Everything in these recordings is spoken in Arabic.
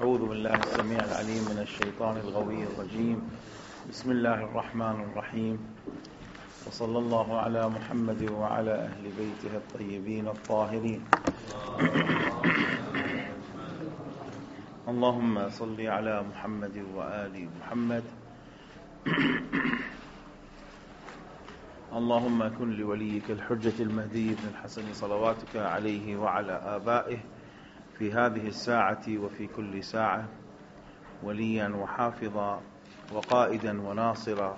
أعوذ بالله السميع العليم من الشيطان الغوي الرجيم. بسم الله الرحمن الرحيم، وصلى الله على محمد وعلى أهل بيته الطيبين الطاهرين. اللهم صل على محمد وآل محمد. اللهم كن لوليك الحجة المهدي بن الحسن صلواتك عليه وعلى آبائه في هذه الساعة وفي كل ساعة وليا وحافظا وقائدا وناصرا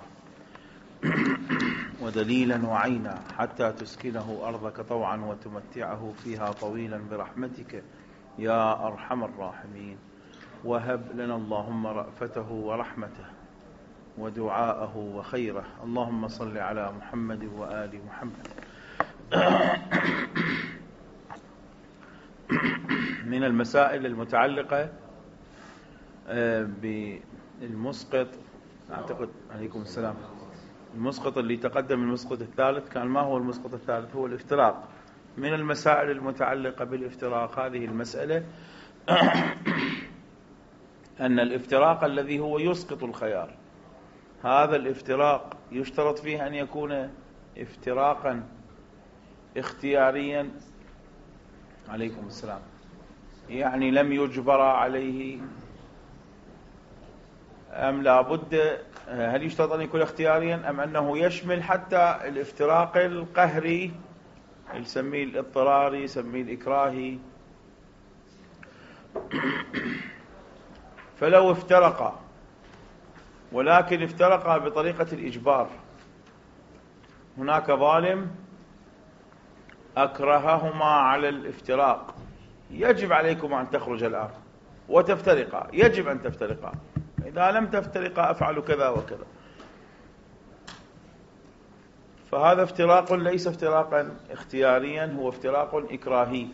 ودليلا وعينا، حتى تسكنه أرضك طوعا وتمتعه فيها طويلا برحمتك يا أرحم الراحمين. وهب لنا اللهم رأفته ورحمته ودعاءه وخيره. اللهم صل على محمد وآل محمد. من المسائل المتعلقة بالمسقط، أعتقد عليكم السلام، المسقط اللي تقدم المسقط الثالث كان ما هو المسقط الثالث؟ هو الافتراق. من المسائل المتعلقة بالافتراق هذه المسألة أن الافتراق الذي هو يسقط الخيار، هذا الافتراق يشترط فيه أن يكون افتراقا اختياريا. عليكم السلام. يعني لم يجبر عليه أم لا بد؟ هل يشترط أن يكون اختياريا أم أنه يشمل حتى الافتراق القهري، يسميه الاضطراري، يسميه الإكراهي؟ فلو افترقا ولكن افترقا بطريقة الإجبار، هناك ظالم أكرههما على الافتراق، يجب عليكم أن تخرج الآن وتفترقا، يجب أن تفترقا، إذا لم تفترقا أفعل كذا وكذا. فهذا افتراق ليس افتراقا اختياريا، هو افتراق إكراهي.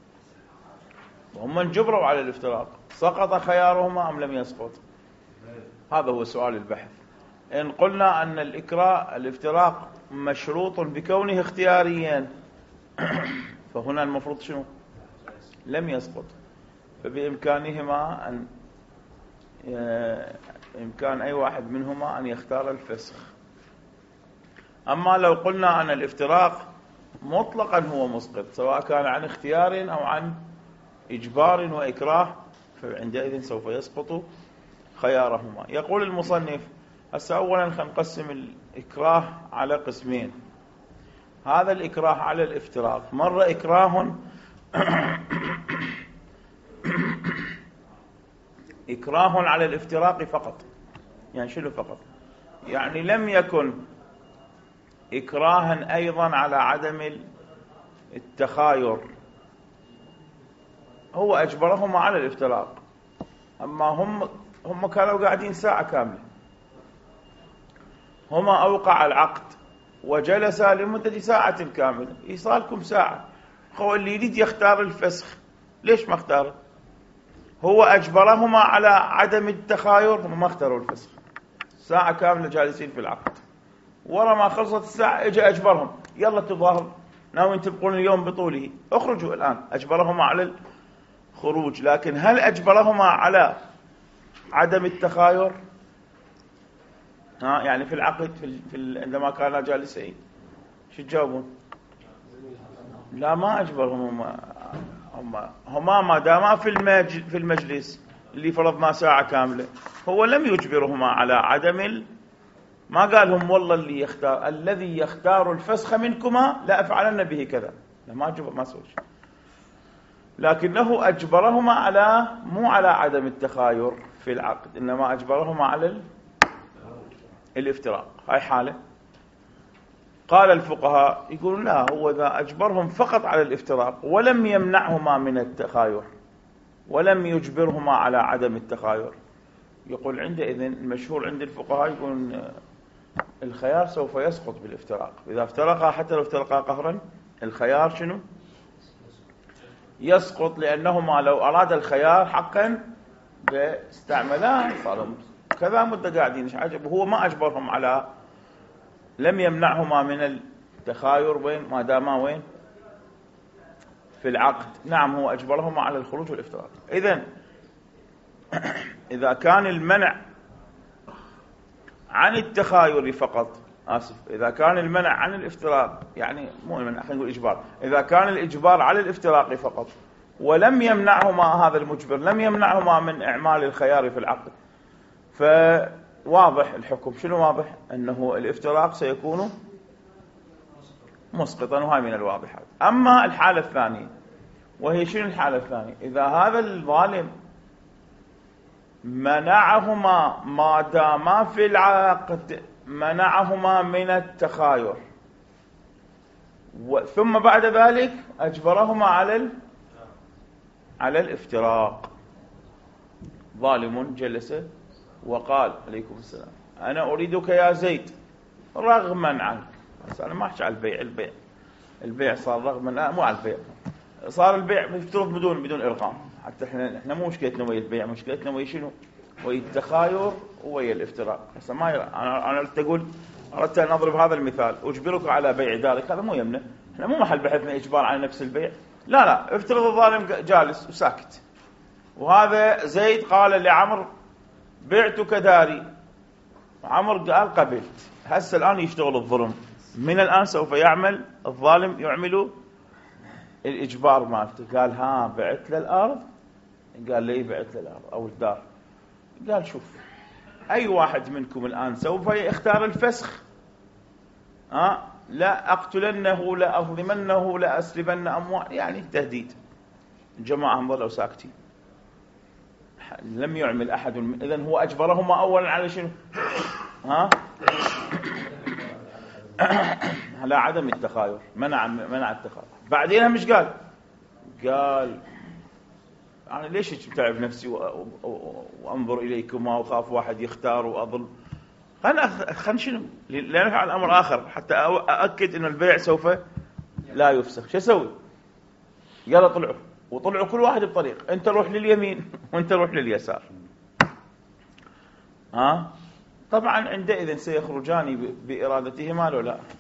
وهم انجبروا على الافتراق، سقط خيارهما أم لم يسقط؟ هذا هو سؤال البحث. إن قلنا أن الافتراق مشروط بكونه اختياريا، فهنا المفروض شنو؟ لم يسقط. فبإمكانهما إمكان أي واحد منهما أن يختار الفسخ. أما لو قلنا أن الافتراق مطلقا هو مسقط، سواء كان عن اختيار أو عن إجبار وإكراه، فعندئذ سوف يسقط خيارهما. يقول المصنف هسه أولا خلينا نقسم الإكراه على قسمين. هذا الإكراه على الافتراق مرة إكراه إكراه على الافتراق فقط. يعني شنو فقط؟ يعني لم يكن إكراها أيضا على عدم التخاير، هو أجبرهما على الافتراق. أما هم كانوا قاعدين ساعة كاملة، هما أوقع العقد وجلسا لمدة ساعة كاملة، يصالكم ساعة. هو اللي يريد يختار الفسخ، ليش ما اختاره؟ هو أجبرهما على عدم التخاير، هم ما اختاروا الفسخ. ساعة كاملة جالسين في العقد، ورا ما خلصت الساعة اجى أجبرهم، يلا تظاهر ناويين تبقون اليوم بطوله، اخرجوا الآن. أجبرهما على الخروج، لكن هل أجبرهما على عدم التخاير؟ يعني في العقد عندما كانا جالسين شو تجاوبون؟ لا، ما أجبرهم. هما ما داما في المجلس اللي فرضنا ساعة كاملة، هو لم يجبرهما على عدم ما قالهم والله اللي يختار الذي يختار الفسخ منكما لا أفعلن به كذا، لا، ما أجبر، ما سوى شيء. لكنه أجبرهما على مو على عدم التخاير في العقد، إنما أجبرهما على الافتراق. هاي حالة. قال الفقهاء يقولون لا، هو إذا أجبرهم فقط على الافتراق ولم يمنعهما من التخاير ولم يجبرهما على عدم التخاير، يقول عندئذ المشهور عند الفقهاء يقولون الخيار سوف يسقط بالافتراق. إذا افترقا حتى لو افترقا قهرا، الخيار شنو؟ يسقط، لأنهما لو أراد الخيار حقا باستعملاه، صاروا كذا مدة قاعدين، ايش عجب. وهو ما أجبرهم على، لم يمنعهما من التخاير، وين ما داما وين في العقد. نعم، هو أجبرهما على الخروج والافتراق. إذن إذا كان المنع عن التخاير فقط، إذا كان المنع عن الافتراق، يعني مو المنع، خلينا نقول إجبار، إذا كان الإجبار على الافتراق فقط ولم يمنعهما هذا المجبر، لم يمنعهما من إعمال الخيار في العقد، فواضح الحكم. شنو واضح؟ أنه الافتراق سيكون مسقطا، وهي من الواضحات. أما الحالة الثانية، وهي شنو الحالة الثانية؟ إذا هذا الظالم منعهما ما داما في العقد، منعهما من التخاير، ثم بعد ذلك أجبرهما على الافتراق. ظالم جلس وقال عليكم السلام أنا أريدك يا زيد رغما عنك. بس أنا ما أحكي على البيع صار رغما، مو على البيع، صار البيع يفترض بدون إرغام. حتى احنا مو مشكلتنا ويا البيع، مشكلتنا ويا شنو؟ ويا التخاير ويا الافتراق. هسه ما انا اردت ان اضرب هذا المثال، اجبرك على بيع دارك، هذا مو يمنا، احنا مو محل بحثنا اجبار على نفس البيع. لا افترض الظالم جالس وساكت، وهذا زيد قال لعمر بعتك داري، عمر قال قبلت. هسه الان يشتغل الظلم، من الان سوف يعمل الظالم يعمل الإجبار مالته. قال ها بعت له الأرض؟ قال لي بعت له الأرض أو الدار. قال شوف، أي واحد منكم الآن سوف يختار الفسخ؟ لا أقتلنه، لا أظلمنه، لا أسلبن أموال، يعني تهديد. الجماعة هم ظلوا ساكتين، لم يعمل أحد. إذن هو أجبرهما أولا على شنو؟ على عدم التخاير، منع التخاير. بعدين مش قال أنا ليش بتعب نفسي وأنظر إليكما وخاف واحد يختار وأظل. خلنا شنو لنفعل أمر آخر حتى أأكد إنه البيع سوف لا يفسخ. شو أسوي؟ يلا طلعوا كل واحد بطريق، أنت روح لليمين وأنت روح لليسار. طبعا عندئذ سيخرجان بإرادتهما لو لا.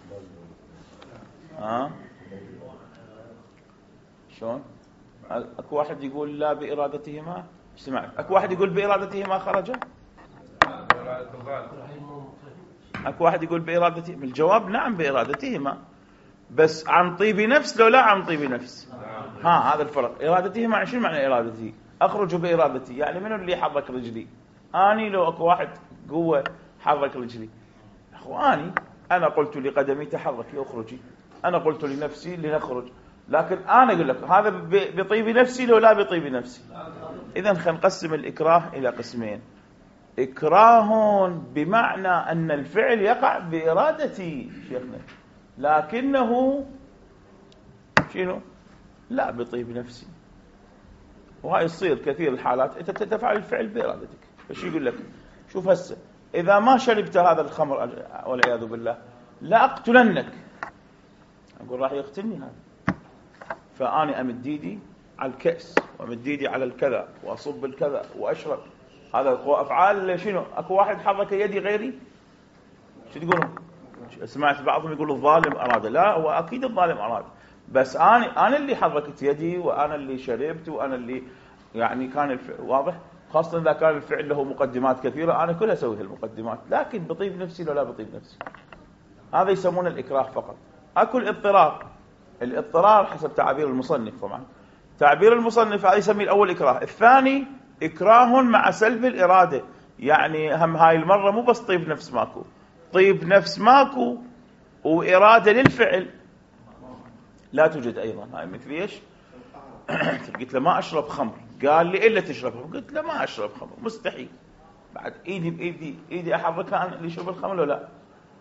شلون؟ اكو واحد يقول لا بإرادتهما، سمعت اكو واحد يقول بإرادتهما خرجا، اكو واحد يقول بإرادتهما. الجواب نعم بإرادتهما، بس عن طيب نفس لو لا عن طيب نفس. هذا الفرق. إرادتهما شنو معنى إرادتي؟ أخرج بإرادتي، يعني منو اللي حرك رجلي؟ أني لو اكو واحد قوة حرك رجلي، اخواني انا قلت لقدمي تحركي اخرجي، انا قلت لنفسي لنخرج، لكن انا اقول لك هذا بطيب نفسي لو لا بطيب نفسي. اذا خلينا نقسم الاكراه الى قسمين: اكراه بمعنى ان الفعل يقع بارادتي شيخنا، لكنه شنو؟ لا بطيب نفسي. وهاي يصير كثير الحالات انت تفعل الفعل بارادتك. فشو يقول لك؟ شوف هسه إذا ما شربت هذا الخمر والعياذ بالله لا أقتلنك، أقول راح يقتلني هذا، فأنا أمد ايدي على الكأس وأمد ايدي على الكذا وأصب الكذا وأشرب. هذا أفعال شنو؟ أكو واحد حرك يدي غيري، شو تقولون؟ سمعت بعضهم يقول الظالم أراد. لا، هو أكيد الظالم أراد، بس أنا اللي حركت يدي وأنا اللي شربت وأنا اللي يعني كان واضح. خاصة إذا كان الفعل له مقدمات كثيرة، أنا كلها أسوي المقدمات، لكن بطيب نفسي لو لا بطيب نفسي. هذا يسمونه الإكراه فقط. أكو الاضطرار حسب تعبير المصنف. طبعا تعبير المصنف هذا يسميه الأول إكراه، الثاني إكراه مع سلب الإرادة. يعني هم هاي المرة مو بس طيب نفس ماكو، طيب نفس ماكو وإرادة للفعل لا توجد أيضا. هاي مثل إيش؟ قلت له ما أشرب خمر، قال لي إلا تشرب خمر، قلت له ما أشرب خمر، مستحيل. بعد إيدي بإيدي أحركها أنا اللي يشرب الخمر ولا لا؟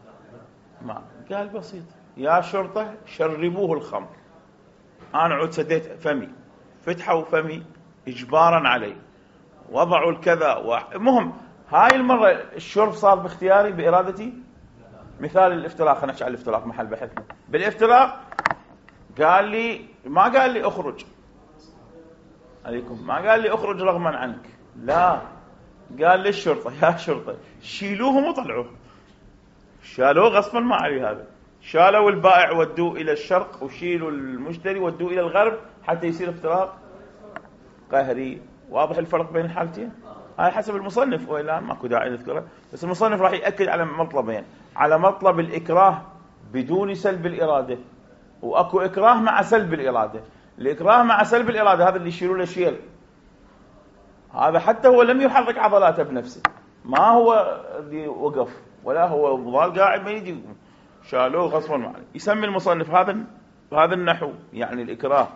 ما قال بسيط، يا شرطة شربوه الخمر. أنا عود سديت فمي، فتحوا فمي إجبارا علي، وضعوا الكذا مهم. هاي المرة الشرب صار باختياري بإرادتي. مثال الافتراق، خلينا نحكي على الافتراق محل بحثنا. بالافتراق قال لي، ما قال لي اخرج عليكم، ما قال لي اخرج رغما عنك، لا، قال لي الشرطة يا شرطة شيلوهم وطلعوه. شالوه غصبا ما عليه. هذا شالوا البائع ودوه إلى الشرق، وشيلوا المشتري ودوه إلى الغرب حتى يصير افتراق قهري. واضح الفرق بين الحالتين؟ هاي حسب المصنف، وإلا ماكو داعي نذكره. بس المصنف راح يأكد على مطلبين: على مطلب الإكراه بدون سلب الإرادة، وأكو إكراه مع سلب الإرادة. الإكراه مع سلب الإرادة هذا اللي يشيلوا له شيل، هذا حتى هو لم يحرك عضلاته بنفسه، ما هو اللي وقف ولا هو ضال قاعد ما يجي، شالوه غصبا عنه. يسمي المصنف هذا النحو، يعني الإكراه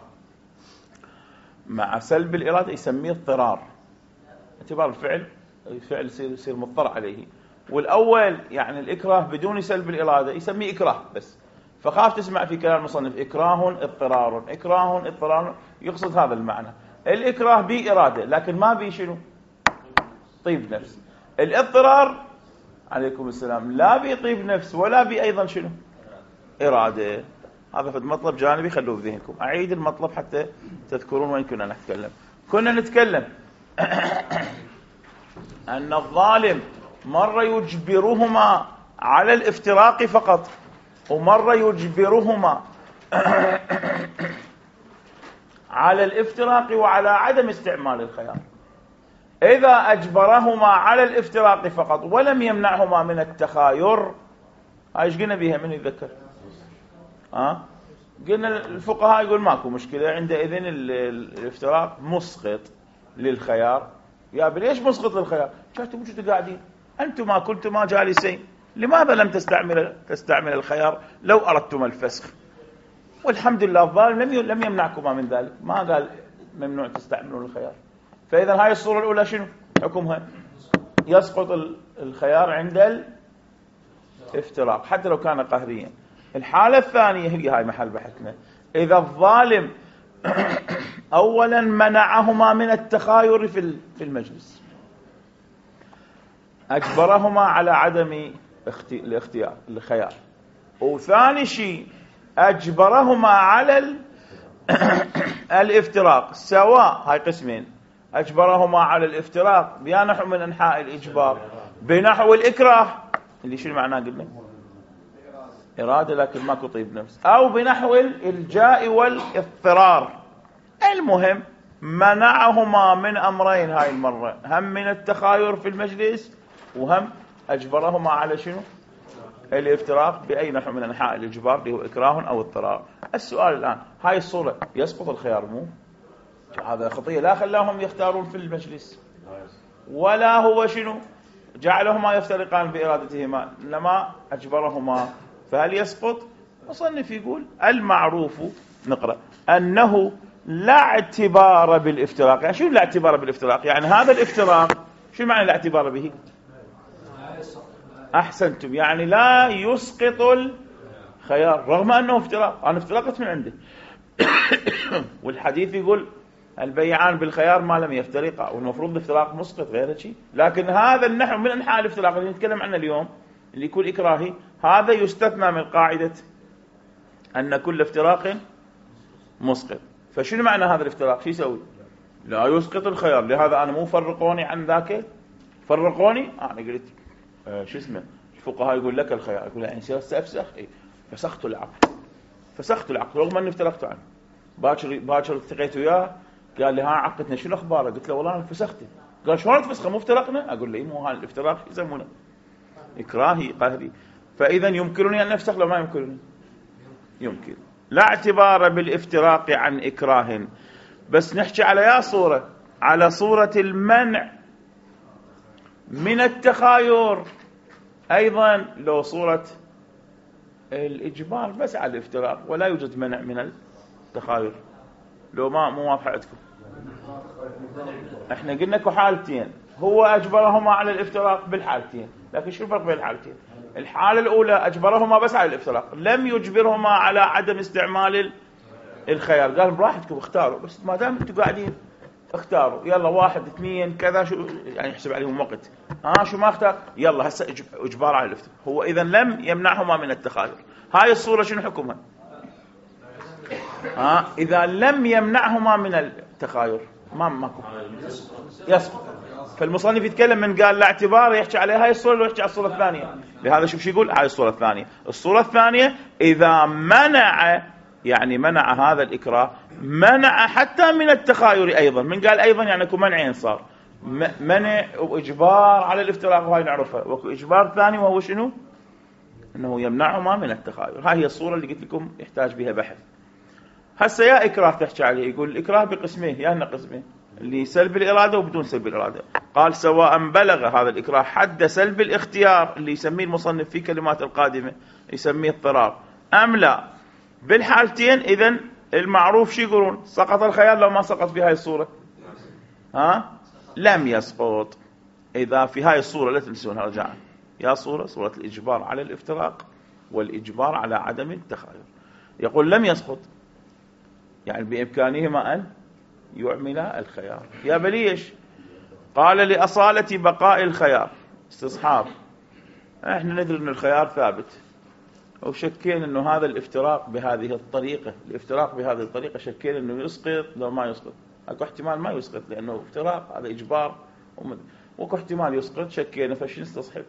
مع سلب الإرادة، يسميه اضطرار، اعتبار الفعل يصير مضطر عليه. والأول يعني الإكراه بدون سلب الإرادة يسميه إكراه بس. فخاف تسمع في كلام المصنف إكراه اضطرار، إكراه اضطرار، يقصد هذا المعنى. الإكراه بإرادة لكن ما بي شنو؟ طيب نفس. الاضطرار عليكم السلام لا بيطيب نفس ولا بي أيضا شنو؟ إرادة. هذا فد مطلب جانبي خلوه بذهنكم. أعيد المطلب حتى تذكرون وين كنا نتكلم. كنا نتكلم أن الظالم مرة يجبرهما على الافتراق فقط، ومرة يجبرهما على الافتراق وعلى عدم استعمال الخيار. إذا أجبرهما على الافتراق فقط ولم يمنعهما من التخاير، ايش قلنا بيها؟ من يتذكر؟ قلنا الفقهاء يقول ماكو مشكلة عندئذ الافتراق مسقط للخيار. يا ليش مسقط للخيار؟ كنتم قاعدين أنتم ما كنتما جالسين، لماذا لم تستعمل الخيار لو أردتم الفسخ؟ والحمد لله الظالم لم يمنعكما من ذلك، ما قال ممنوع تستعملون الخيار. فإذا هاي الصورة الأولى شنو حكمها؟ يسقط الخيار عند الافتراق حتى لو كان قهريا. الحالة الثانية هي هاي محل بحثنا، إذا الظالم أولا منعهما من التخاير في المجلس، أجبرهما على عدم الخيار، وثاني شيء أجبرهما على الافتراق، سواء هاي قسمين، أجبرهما على الافتراق بنحو من أنحاء الإجبار، بنحو الإكراه اللي شو معناه قلنا؟ إرادة لكن ماكو طيب نفس، أو بنحو الإلجاء والاضطرار. المهم منعهما من أمرين هاي المرة، هم من التخاير في المجلس، وهم أجبرهما على شنو؟ الافتراق بأي نحو من أنحاء الإجبار اللي هو إكراه أو اضطرار. السؤال الآن، هاي الصورة يسقط الخيار مو؟ هذا خطية، لا خلاهم يختارون في المجلس ولا هو شنو جعلهما يفترقان بإرادتهما، إنما أجبرهما، فهل يسقط؟ مصنف يقول المعروف، نقرأ، أنه لا اعتبار بالافتراق. يعني شو لا اعتبار بالافتراق؟ يعني هذا الافتراق شو معنى لا اعتبار به؟ أحسنتم، يعني لا يسقط الخيار رغم أنه افتراق، أنا افترقت من عنده. والحديث يقول البيعان بالخيار ما لم يفترقا، والمفروض الافتراق مسقط غير شيء. لكن هذا النحو من أنحاء الافتراق اللي نتكلم عنه اليوم اللي يكون إكراهي، هذا يستثنى من قاعدة أن كل افتراق مسقط. فشنو معنى هذا الافتراق؟ شو يسوي؟ لا يسقط الخيار. لهذا أنا مو فرقوني عن ذاك، فرقوني أنا قلت شو اسمه، الفقهاء يقول لك الخيار، يقول يعني سأفسخ، فسخت العقد رغم أني افترقت عنه. باكر التقيت وياه قال لي ها عقدنا شو الأخبار؟ قلت له والله أنا فسخته. قال شلون تفسخه مو افترقنا؟ أقول له مو هذا الافتراق يسمونه إكراهي قهري. فإذا يمكنني أن نفسخ لو ما يمكنني؟ يمكن. لا اعتبار بالافتراق عن إكراه. بس نحكي على يا صورة، على صورة المنع من التخاير، أيضا لو صورة الإجبار بس على الافتراق ولا يوجد منع من التخاير. لو مو واضح عندكم، احنا قلنا لكم حالتين، هو أجبرهما على الافتراق بالحالتين، لكن شو الفرق بين الحالتين؟ الحالة الأولى أجبرهما بس على الافتراق، لم يجبرهما على عدم استعمال الخيار، قال براحتكم اختاروا، بس ما دام انتم قاعدين اختاروا، يلا 1 2 كذا، شو يعني يحسب عليهم وقت، شو ما اختار، يلا هسه اجبار على الافتراق. هو اذا لم يمنعهما من التخاير. هاي الصورة شنو حكمها؟ اذا لم يمنعهما من التخاير ماكو يسقط. فالمصنف يتكلم من قال لا اعتبار، يحكي عليها هاي الصورة لو يحكي على الصورة الثانية. لهذا شوف شو يقول هاي الصورة الثانية. الصورة الثانية إذا منع، يعني منع هذا الإكراه، منع حتى من التخاير أيضا. من قال أيضا يعني كو منعين صار، منع وإجبار على الافتراق، وهي نعرفها. وإجبار ثاني وهو شنو؟ أنه يمنعهما من التخاير. هاي هي الصورة اللي قلت لكم يحتاج بها بحث. هسه يا إكراه تحكي عليه، يقول الإكراه بقسمين، يا أن قسمين، اللي سلب الإرادة وبدون سلب الإرادة. قال سواء بلغ هذا الإكراه حد سلب الاختيار اللي يسميه المصنف في كلمات القادمة يسميه اضطرار أم لا. بالحالتين إذن المعروف شو يقولون؟ سقط الخيال لو ما سقط في هاي الصورة؟ لم يسقط. إذا في هاي الصورة لا تنسونها رجاء، يا صورة الإجبار على الافتراق والإجبار على عدم التخاير. يقول لم يسقط، يعني بإمكانهما أن يعملا الخيار. يا بليش؟ قال لأصالة بقاء الخيار، استصحاب. احنا ندري أن الخيار ثابت، وشكين أنه هذا الافتراق بهذه الطريقة، الافتراق بهذه الطريقة شكين أنه يسقط لو ما يسقط. اكو احتمال ما يسقط لأنه افتراق، هذا إجبار، واكو احتمال يسقط، شكينا فشي نستصحب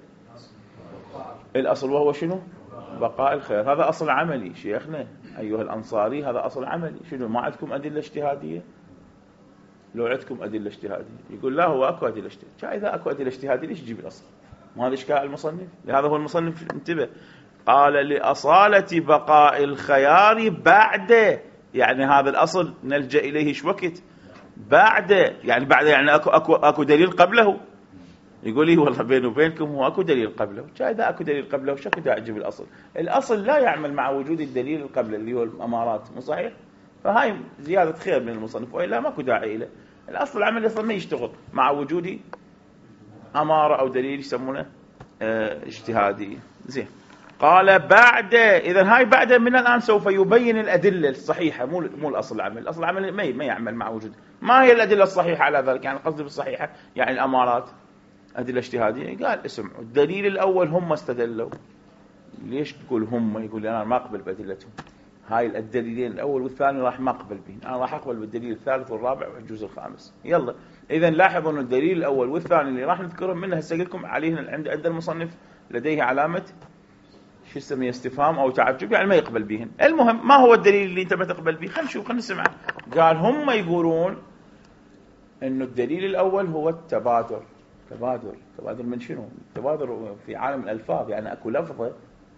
الأصل وهو شنو؟ بقاء الخيار. هذا أصل عملي شيخنا أيها الأنصاري، هذا أصل عملي. شنو ما عندكم أدلة اجتهادية؟ لو عندكم أدلة اجتهادية يقول لا هو أكو أدلة اجتهادية. إذا أكو أدلة اجتهادية ليش تجيب الأصل؟ ما هذا إشكال المصنف. لهذا هو المصنف انتبه، قال لأصالة بقاء الخيار بعد، يعني هذا الأصل نلجأ إليه شو وقت؟ بعد، يعني بعد يعني أكو دليل قبله. يقول لي والله بيني وبينكم هو أكو دليل قبله. إذا أكو دليل قبله شكو دا أجيب الأصل؟ الأصل لا يعمل مع وجود الدليل قبله اللي هو الأمارات، مو صحيح؟ فهاي زيادة خير من المصنف، وإلا ماكو داعي له. الأصل العمل أصلا ما يشتغل مع وجود أمارة أو دليل يسمونه اجتهادي. زين، قال بعد. إذن هاي بعد من الآن سوف يبين الأدلة الصحيحة، مو الأصل العمل. الأصل العمل ما يعمل مع وجود. ما هي الأدلة الصحيحة على ذلك؟ يعني قصدي بالصحيحة يعني الأمارات أدلة اجتهادية. قال اسمعوا، الدليل الأول هم استدلوا. ليش تقول هم؟ يقول أنا ما أقبل بأدلتهم. هاي الدليلين الأول والثاني راح ما أقبل بهم، أنا راح أقبل بالدليل الثالث والرابع والجزء الخامس. يلا إذن لاحظوا أن الدليل الأول والثاني اللي راح نذكرهم منها هسه لكم عليهن عند المصنف لديه علامة شو اسميه استفهام أو تعجب، يعني ما يقبل بهن. المهم ما هو الدليل اللي أنت ما تقبل به؟ خلينا نشوف، خلينا نسمع. قال هم يقولون إنه الدليل الأول هو التبادر. تبادر من شنو؟ التبادر في عالم الألفاظ، يعني أكو لفظة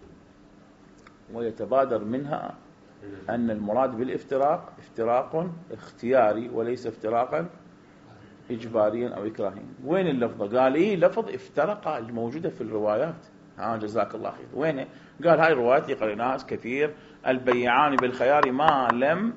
ويتبادر منها أن المراد بالافتراق افتراق اختياري وليس افتراقا إجباريا أو إكراهيا. وين اللفظة؟ قال إيه لفظ افترق الموجودة في الروايات. جزاك الله خير. وين؟ قال هاي الروايات قريناها كثير، البيعان بالخيار ما لم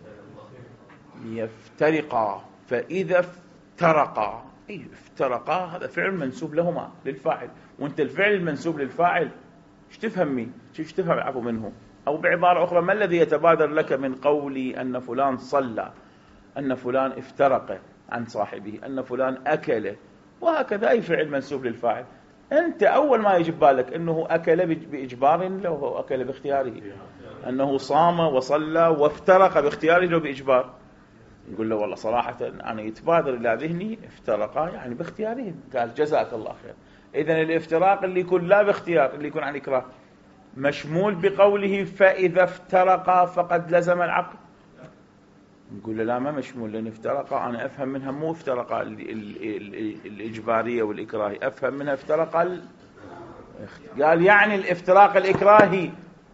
يفترقا، فإذا افترقا. إيه افترقا هذا فعل منسوب لهما للفاعل، وانت الفعل المنسوب للفاعل ايش تفهم مين؟ ايش تفهم عفوا منه؟ أو بعبارة أخرى، ما الذي يتبادر لك من قولي أن فلان صلى، أن فلان افترق عن صاحبه، أن فلان أكل، وهكذا أي فعل منسوب للفاعل. أنت أول ما يجب بالك أنه أكل بإجبار لو هو أكل باختياره، أنه صام وصلى وافترق باختياره لو بإجبار. يقول له والله صراحة أنا يتبادر إلى ذهني افترقا يعني باختيارهم. قال جزاك الله خير. إذن الافتراق اللي يكون لا باختيار، اللي يكون عن إكراه، مشمول بقوله فإذا افترقا فقد لزم العقد. نقول له لا ما مشمول، لأن افترقا أنا أفهم منها مو افترقا الإجبارية والإكراهي، أفهم منها افترقا قال يعني الافتراق الإكراهي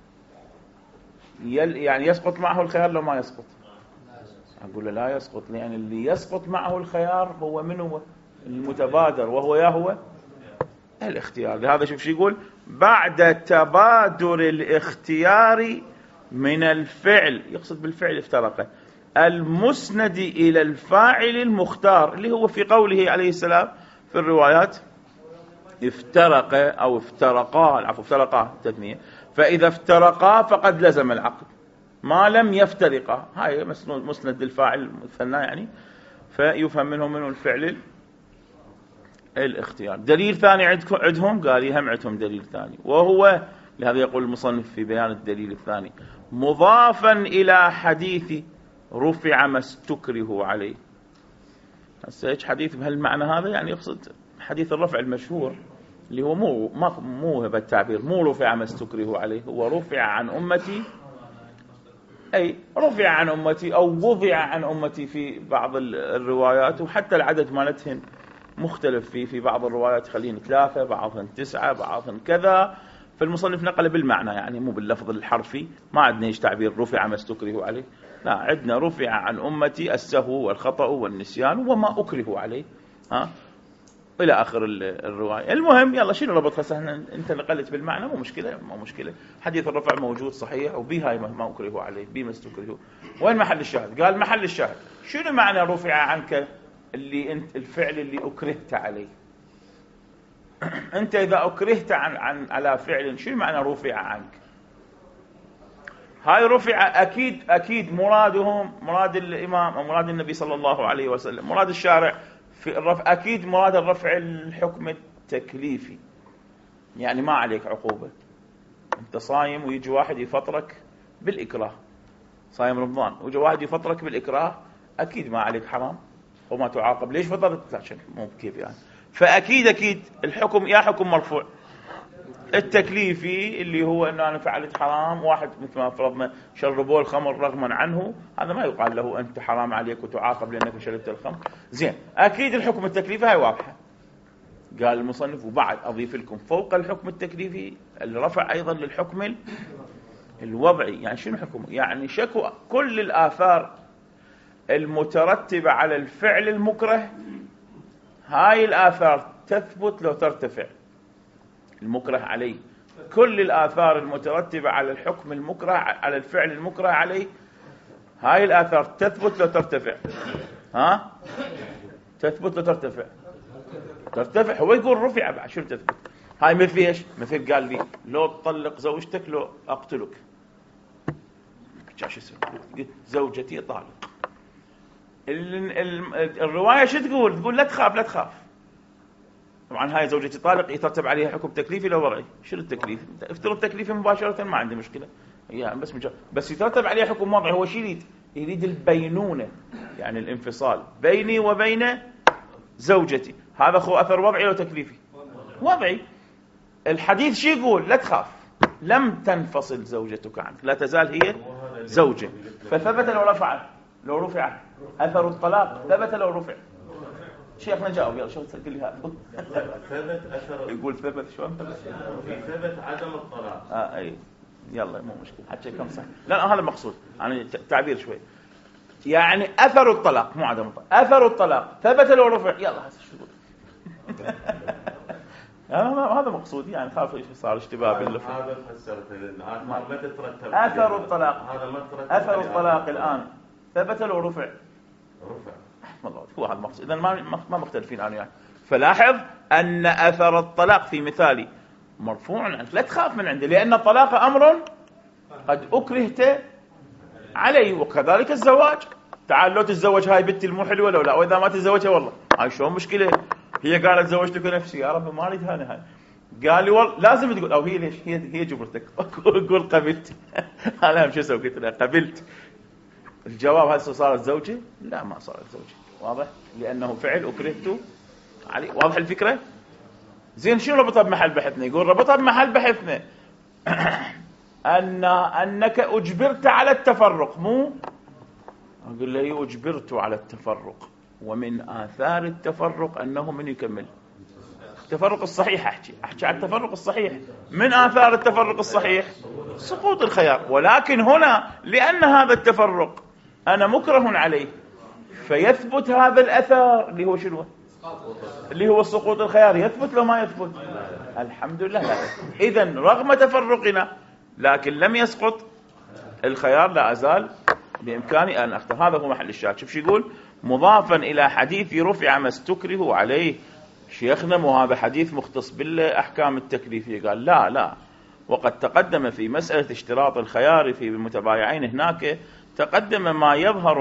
يعني يسقط معه الخيار لو ما يسقط. أقول له لا يسقط، لأن اللي يسقط معه الخيار هو من هو المتبادر، وهو هو الاختيار. لهذا شوف شو يقول، بعد تبادر الاختيار من الفعل، يقصد بالفعل افترقه، المسند إلى الفاعل المختار، اللي هو في قوله عليه السلام في الروايات افترق أو افترقا، العفو افترقا تثنية، فإذا افترقا فقد لزم العقد ما لم يفترقا. هاي مسند للفاعل مثنى يعني، فيفهم منه الفعل الاختيار. دليل ثاني عندهم، قال يهم عندهم دليل ثاني، وهو لهذا يقول المصنف في بيان الدليل الثاني مضافا إلى حديث رفع ما استكره عليه. هسه هيك حديث بهالمعنى هذا، يعني يقصد حديث الرفع المشهور اللي هو مو هذا التعبير، مو رفع ما استكره عليه، هو رفع عن أمتي، أي رفع عن أمتي أو وضع عن أمتي في بعض الروايات، وحتى العدد مالتهم مختلف فيه، في بعض الروايات خلين 3، بعضهم 9، بعضهم كذا. فالمصنف نقل بالمعنى، يعني مو باللفظ الحرفي. ما عندنا ايش تعبير رفع ما استكرهوا عليه، لا، عندنا رفع عن أمتي السهو والخطأ والنسيان وما أكرهوا عليه، إلى آخر الرواية. المهم يلا شنو ربط خاصة أنت نقلت بالمعنى، مو مشكلة. حديث الرفع موجود صحيح، وبهاي ما أكرهوا عليه، بما استكرهوا. وين محل الشاهد؟ قال محل الشاهد شنو معنى رفع عنك اللي انت الفعل اللي أكرهت عليه. أنت إذا أكرهت على فعل، شنو معنى رفع عنك؟ هاي رفع أكيد مراد الإمام أو مراد النبي صلى الله عليه وسلم، مراد الشارع في الرفع، أكيد مراد الرفع الحكم التكليفي. يعني ما عليك عقوبة، أنت صايم ويجي واحد يفطرك بالإكراه، صايم رمضان ويجي واحد يفطرك بالإكراه، أكيد ما عليك حرام وما تعاقب. ليش فطرت؟ مو كيف يعني. فأكيد الحكم يا حكم مرفوع التكليفي اللي هو أنه أنا فعلت حرام، واحد مثل ما فرضنا شربوا الخمر رغما عنه، هذا ما يقال له أنت حرام عليك وتعاقب لأنك شربت الخمر. زين، أكيد الحكم التكليفي هاي واضحة. قال المصنف وبعد أضيف لكم فوق الحكم التكليفي الرفع أيضا للحكم الوضعي. يعني شنو حكم؟ يعني شكو كل الآثار المترتبة على الفعل المكره، هاي الآثار تثبت لو ترتفع المكره عليه. كل الآثار المترتبة على الحكم المكره، على الفعل المكره عليه، هاي الآثار تثبت لو ترتفع. تثبت لو ترتفع. هو يقول رفع بعد شو تثبت. هاي مثل ايش؟ مثل قال لي لو تطلق زوجتك لو أقتلك. قلت زوجتي طالق. الرواية شو تقول؟ تقول لا تخاف. طبعا هاي زوجتي طالق يترتب عليها حكم تكليفي لو وضعي. شنو التكليف؟ افترض تكليفي مباشرة ما عندي مشكلة، يعني بس يترتب عليها حكم وضعي. هو شو يريد البينونة، يعني الانفصال بيني وبين زوجتي. هذا هو أثر وضعي لو تكليفي؟ وضعي. الحديث شو يقول؟ لا تخاف، لم تنفصل زوجتك عنك، لا تزال هي زوجة. فثبت لو رفع أثر الطلاق، ثبت لو رفع. شيخنا جاوب يلا، شو تقول لي هذا؟ ثبت أثر، يقول ثبت شلون؟ ثبت عدم الطلاق. اي يلا مو مشكلة، حتى كم صح. لا هذا المقصود، يعني تعبير شوي. يعني أثر الطلاق مو عدم الطلاق، أثر الطلاق ثبت لو رفع. يلا هسه شو هذا مقصود، يعني خاف ايش صار اشتباه باللفظ. هذا فسرت ما تترتب أثر الطلاق، هذا ما ترتب أثر الطلاق الآن ثبت لو رفع. والله هو هذا المقصود. إذن ما مختلفين عنه يعني. فلاحظ أن أثر الطلاق في مثالي مرفوع عنك، لا تخاف من عنده، لأن الطلاق أمر قد أكرهت عليه، وكذلك الزواج. تعال لو تتزوج هاي بنتي المو حلوة لو لا، وإذا ما تتزوجها والله هاي شلون مشكلة. هي قالت زوجتك نفسي، يا رب ما أريد هاي. قال لي والله لازم تقول، أو هي ليش هي جبرتك. قول قبلت. أنا هم شو أسوي؟ قلت لها قبلت. الجواب هل صارت زوجة؟ لا ما صارت زوجة. واضح؟ لأنه فعل أكرهت عليه. واضح الفكرة؟ زين، شو ربطها بمحل بحثنا؟ يقول ربطها بمحل بحثنا أنك أجبرت على التفرق. مو أقول له أجبرت على التفرق، ومن آثار التفرق أنه من يكمل التفرق الصحيح. أحكي على التفرق الصحيح. من آثار التفرق الصحيح سقوط الخيار. ولكن هنا لأن هذا التفرق أنا مكره عليه، فيثبت هذا الأثر اللي هو شنو؟ اللي هو سقوط الخيار. يثبت لو ما يثبت؟ الحمد لله لا. إذن رغم تفرقنا لكن لم يسقط الخيار، لا أزال بإمكاني أن أختار. هذا هو محل الشاهد. شوف شو يقول: مضافا إلى حديث رفع ما استكره عليه. شيخنا وهذا حديث مختص بالأحكام التكليفية. قال لا، وقد تقدم في مسألة اشتراط الخيار في المتبايعين هناك تقدم ما يظهر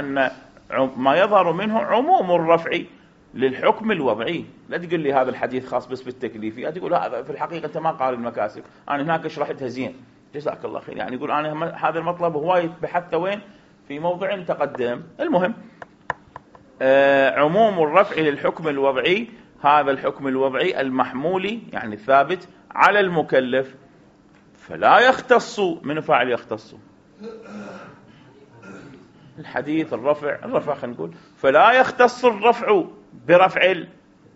منه عموم الرفع للحكم الوضعي. لا تقول لي هذا الحديث خاص بس بالتكليفي، تقول هذا في الحقيقة أنت ما قال المكاسب، أنا هناك شرحتها زين جزاك الله خير. يعني يقول أنا هذا المطلب هواي بحثته وين؟ في موضع تقدم. المهم عموم الرفع للحكم الوضعي، هذا الحكم الوضعي المحمول يعني الثابت على المكلف، فلا يختص. من فاعل يختص؟ الحديث الرفع خلينا نقول، فلا يختص الرفع برفع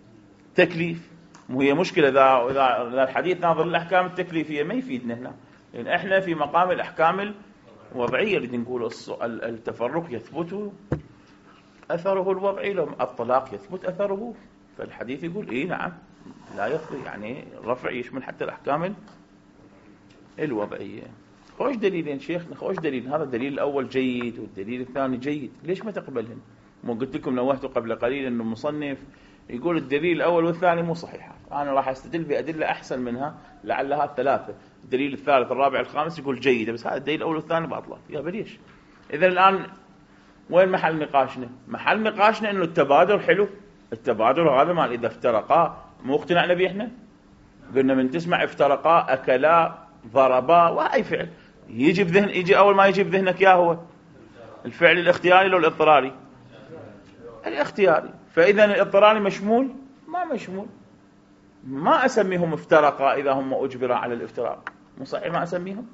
تكليف. وهي مشكلة إذا الحديث ناظر للأحكام التكليفية ما يفيدنا هنا، لأن إحنا في مقام الأحكام الوضعية اللي نقول التفرق يثبت أثره الوضعي، لو الطلاق يثبت أثره، فالحديث يقول إيه نعم لا يثبت، يعني الرفع يشمل حتى الأحكام الوضعية. خوش دليلين شيخنا، خوش دليل، هذا الدليل الأول جيد والدليل الثاني جيد، ليش ما تقبلهم؟ مو قلت لكم نوهت قبل قليل أنه المصنف يقول الدليل الأول والثاني مو صحيحة، أنا راح أستدل بأدلة أحسن منها لعلها الثلاثة، الدليل الثالث الرابع الخامس يقول جيدة، بس هذا الدليل الأول والثاني باطلة يا بليش. إذا الآن وين محل نقاشنا؟ محل نقاشنا أنه التبادر حلو، التبادر هذا مال إذا افترقا مو اقتنعنا به إحنا، قلنا من تسمع افترقا أكلا ضربا وأي فعل يجي بذهن، يجي أول ما يجي بذهنك يا هو الفعل الاختياري لو الاضطراري الاختياري، فإذا الاضطراري مشمول ما مشمول، ما أسميهم افترقا إذا هم أجبرا على الافتراق، مو صحيح ما أسميهم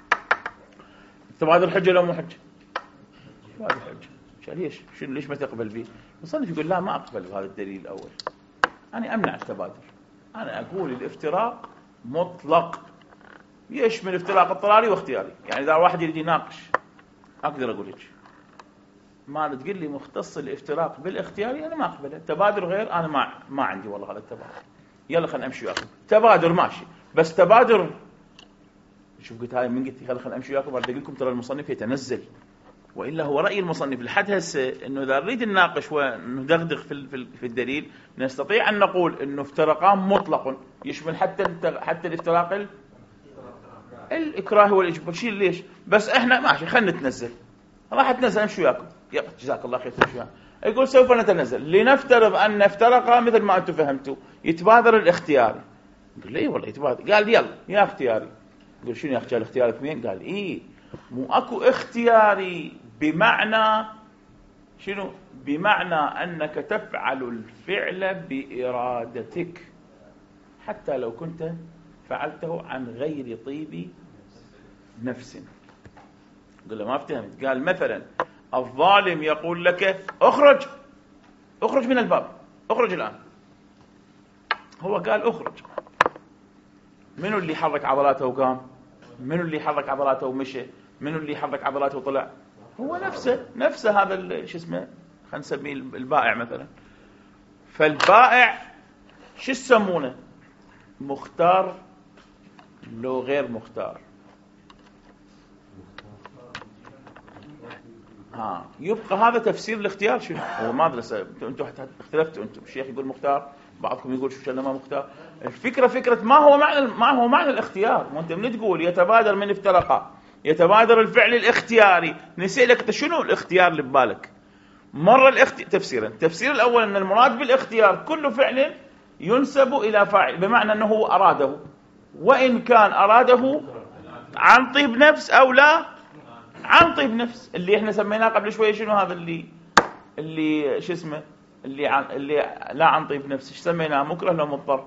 تبادر حجة لو مو حجة، تبادر حجة ليش ما تقبل به؟ المصنف يقول لا ما أقبل بهذا الدليل الأول، أنا أمنع التبادر، أنا أقول الافتراق مطلق يشمل افتراق اضطراري واختياري، يعني إذا واحد يريد يناقش أقدر أقول لك ما تقول لي مختص الافتراق بالاختياري أنا ما أقبله، تبادر غير أنا ما عندي والله هذا التبادر، يلا خلينا نمشي وياكم، تبادر ماشي بس تبادر شوف قلت هاي من قلت خلينا نمشي وياكم بدي أقول لكم ترى المصنف يتنزل، وإلا هو رأي المصنف لحد هسه إنه إذا نريد نناقش وندغدغ في الدليل نستطيع أن نقول إنه افتراقان مطلق يشمل حتى الافتراق الإكراه والإجبار، شيء ليش؟ بس إحنا ماشي خلينا نتنزل، راح نتنزل نمشي وياكم، يلا جزاك الله خير تمشي. يقول سوف نتنزل لنفترض أن افترقا مثل ما أنتم فهمتوا يتبادر الاختياري، يقول لي والله يتبادر، قال يلا يا اختياري، يقول شنو يا أخي الاختياري اثنين؟ قال إيه مو أكو اختياري بمعنى شنو؟ بمعنى أنك تفعل الفعل بإرادتك حتى لو كنت فعلته عن غير طيب نفس. قال له ما افتهمت، قال مثلا الظالم يقول لك اخرج من الباب، اخرج الآن، هو قال اخرج، منو اللي حرك عضلاته وقام؟ منو اللي حرك عضلاته ومشي؟ منو اللي حرك عضلاته وطلع؟ هو نفسه هذا شو اسمه، خلينا نسميه البائع مثلا. فالبائع شو يسمونه؟ مختار لو غير مختار؟ يبقى هذا تفسير الاختيار شنو هو؟ ما ادري انتم اختلفتوا، انتم الشيخ يقول مختار، بعضكم يقول شو ما مختار. الفكره فكره ما هو معنى الاختيار، وانت من تقول يتبادر من افترقا يتبادر الفعل الاختياري، نسألك شنو الاختيار اللي ببالك؟ مره تفسيرا، التفسير الاول ان المراد بالاختيار كل فعل ينسب الى فاعل، بمعنى انه هو اراده، وان كان اراده عن طيب نفس او لا عن طيب نفس، اللي احنا سميناه قبل شويه شنو هذا اللي شو اسمه اللي لا عن طيب نفس، ايش سميناه؟ مكره لو مضطر؟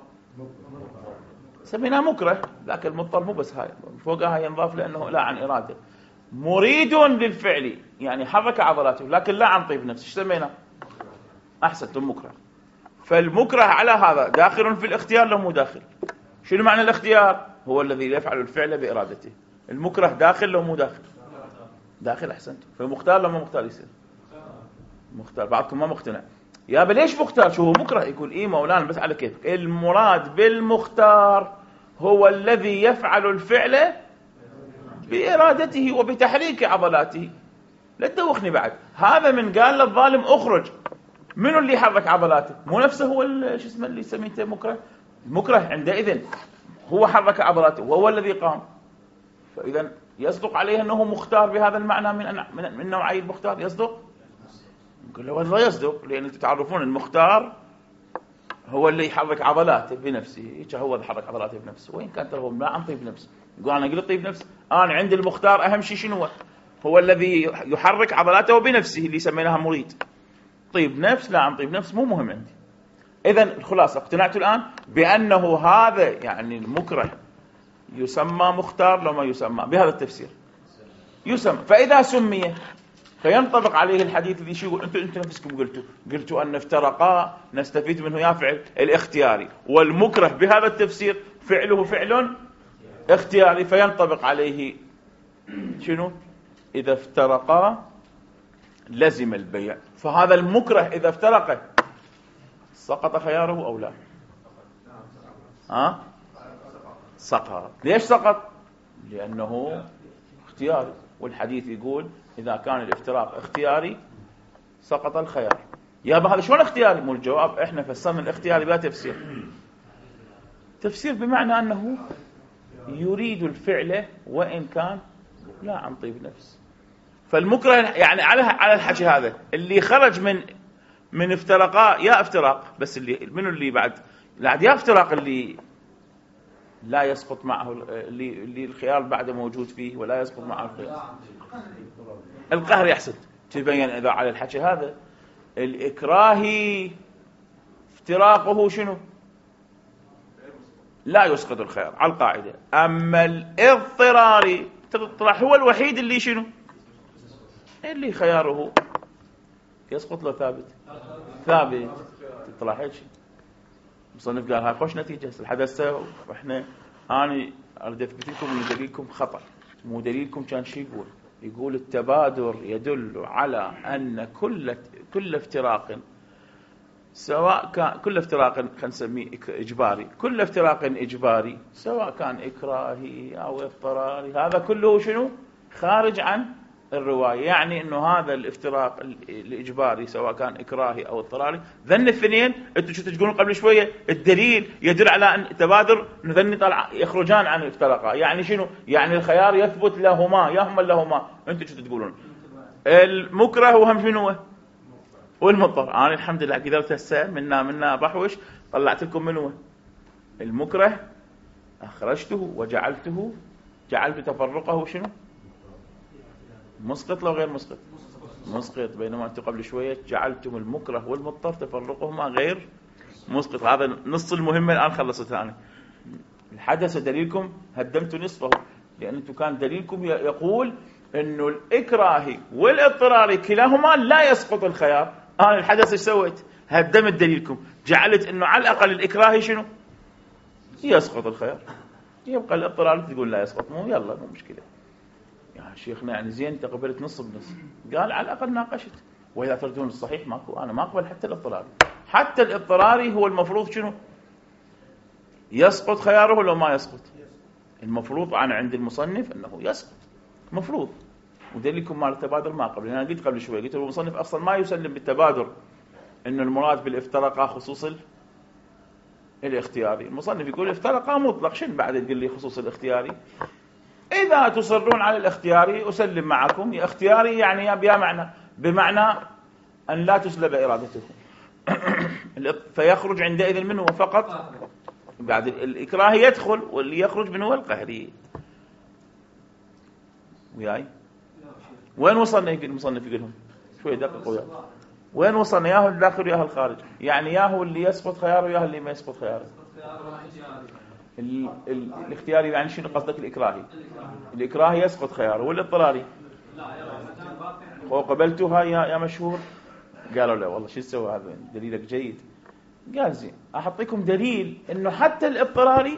سميناه مكره، لكن المضطر مو بس هاي فوقها ينضاف لانه لا عن اراده، مريد للفعل يعني حرك عضلاته لكن لا عن طيب نفس، ايش سميناه؟ احسنتم مكره. فالمكره على هذا داخل في الاختيار لو مو داخل؟ شنو معنى الاختيار؟ هو الذي يفعل الفعل بارادته. المكره داخل لو مو داخل؟ داخل. احسنت. فمختار لما مختار يصير مختار. بعضكم ما مقتنع، يا ليش مختار؟ شو هو مكره؟ يقول ايه مولانا بس على كيفك، المراد بالمختار هو الذي يفعل الفعل بإرادته وبتحريك عضلاته. لا تدوخني بعد، هذا من قال للظالم اخرج، منو اللي يحرك عضلاته؟ مو نفسه هو شو اسمه اللي سميته مكره؟ مكره عندئذ هو حرك عضلاته وهو الذي قام، فإذا يصدق عليه أنه مختار بهذا المعنى من نوعي المختار. يصدق؟ نقول له لا يصدق، لأن تعرفون المختار هو اللي يحرك عضلاته بنفسه، هو اللي يحرك عضلاته بنفسه، وإن كان هو لا عن طيب نفس. يقول أنا قلت طيب نفس، أنا عندي المختار أهم شيء شنو هو الذي يحرك عضلاته بنفسه اللي سميناها مريد. طيب نفس لا عن طيب نفس مو مهم عندي. إذن الخلاصة اقتنعت الآن بأنه هذا يعني المكره يسمى مختار لو ما يسمى بهذا التفسير يسمى. فإذا سمي فينطبق عليه الحديث اللي شو يقول أنتم نفسكم قلتوا أن افترقا نستفيد منه يا فعل الاختياري، والمكره بهذا التفسير فعله فعل اختياري، فينطبق عليه شنو؟ إذا افترقا لزم البيع. فهذا المكره إذا افترق سقط خياره أو لا؟ سقط. ليش سقط؟ لأنه اختياري، والحديث يقول إذا كان الافتراق اختياري سقط الخيار. يا هذا شلون اختياري؟ مو الجواب احنا فسرنا الاختياري بلا تفسير بمعنى أنه يريد الفعل وإن كان لا عن طيب نفس. فالمكره يعني على الحكي هذا اللي خرج من افتراقا يا افتراق، بس اللي منو اللي بعد يا افتراق اللي لا يسقط معه اللي الخيار بعده موجود فيه ولا يسقط معه الخيار. القهر يحسن تبين إذا على الحكي هذا الإكراهي افتراقه شنو؟ لا يسقط الخيار على القاعدة. أما الاضطراري هو الوحيد اللي شنو؟ اللي خياره يسقط له ثابت. تطلع هيك مصنف قال هاي خوش نتيجة الحدث. واحنا أنا أريد أثبت لكم إن دليلكم خطأ. مو دليلكم كان شيء يقول التبادر يدل على أن كل افتراق سواء كان كل افتراق خلينا نسميه إجباري، كل افتراق إجباري سواء كان إكراهي أو اضطراري هذا كله شنو؟ خارج عن الرواية. يعني إنه هذا الافتراق الإجباري سواء كان إكراهي أو اضطراري ذن الاثنين أنتم شو تقولون قبل شوية الدليل يدل على أن تبادر ذن طلع يخرجان عن الافتراقا. يعني شنو؟ يعني الخيار يثبت لهما يهم لهما. أنتم شو تقولون؟ المكره وهم شنو؟ والمضطر. أنا الحمد لله قدرت هسه منا بحوش طلعت لكم منه المكره أخرجته وجعلت تفرقه شنو؟ مسقط لو غير مسقط. بينما أنتم قبل شوية جعلتم المكره والمضطر تفرقهما غير مسقط. هذا نص المهمة الآن خلصتها أنا. الحدث دليلكم هدمت نصفه، لأن أنتم كان دليلكم يقول إنه الإكراهي والاضطراري كلاهما لا يسقط الخيار. أنا الحدث إيش سويت؟ هدمت دليلكم، جعلت إنه على الأقل الإكراهي شنو؟ يسقط الخيار، يبقى الاضطراري تقول لا يسقط. مو يلا مو مشكلة يا شيخنا، يعني زين انت قبلت نص بنص. قال على الأقل ناقشت. وإذا تردون الصحيح ماكو، أنا ما أقبل حتى الاضطراري هو المفروض شنو؟ يسقط خياره ولا ما يسقط؟ المفروض أنا عند المصنف أنه يسقط مفروض. ودليلكم مال التبادر ما قبل. أنا قلت قبل شوي قلت المصنف أصلا ما يسلم بالتبادر إنه المراد بالافتراقة خصوص الاختياري. المصنف يقول افترقا مطلق. شن بعد تقول لي خصوص الاختياري؟ إذا تصرون على الاختياري أسلم معكم. اختياري يعني بمعنى أن لا تسلب إرادته فيخرج عندئذ منه فقط. بعد الإكراه يدخل واللي يخرج منه القهري. وياي وين وصلنا؟ المصنف يقولهم شوي دقق وياه. وين وصلنا؟ ياهو الداخل وياهو الخارج. يعني ياهو اللي يسقط خياره وياهو اللي ما يسقط خياره. الاختياري يعني شنو قصدك؟ الإكراهي يسقط خياره والاضطراري وقبلتها يا مشهور. قالوا لا والله شو تسوي هذا دليلك جيد. قال زين أحطيكم دليل إنه حتى الاضطراري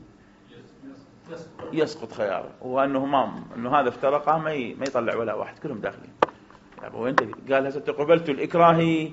يسقط خياره، وأنه إنه هذا افترقه ما يطلع ولا واحد كلهم داخلين. يعني وين قال هسه قبلت الإكراهي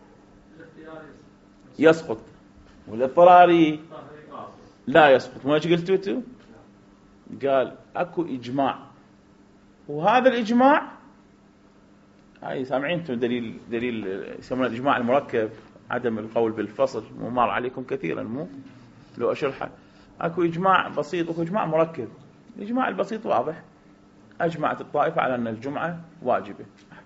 يسقط والاضطراري لا يسقط. ما ايش قلتوا؟ قال اكو اجماع، وهذا الاجماع هاي سامعين انتم دليل يسمونه الاجماع المركب، عدم القول بالفصل. مر عليكم كثيرا مو لو اشرحه. اكو اجماع بسيط واكو اجماع مركب. الاجماع البسيط واضح، اجمعت الطائفه على ان الجمعه واجبه،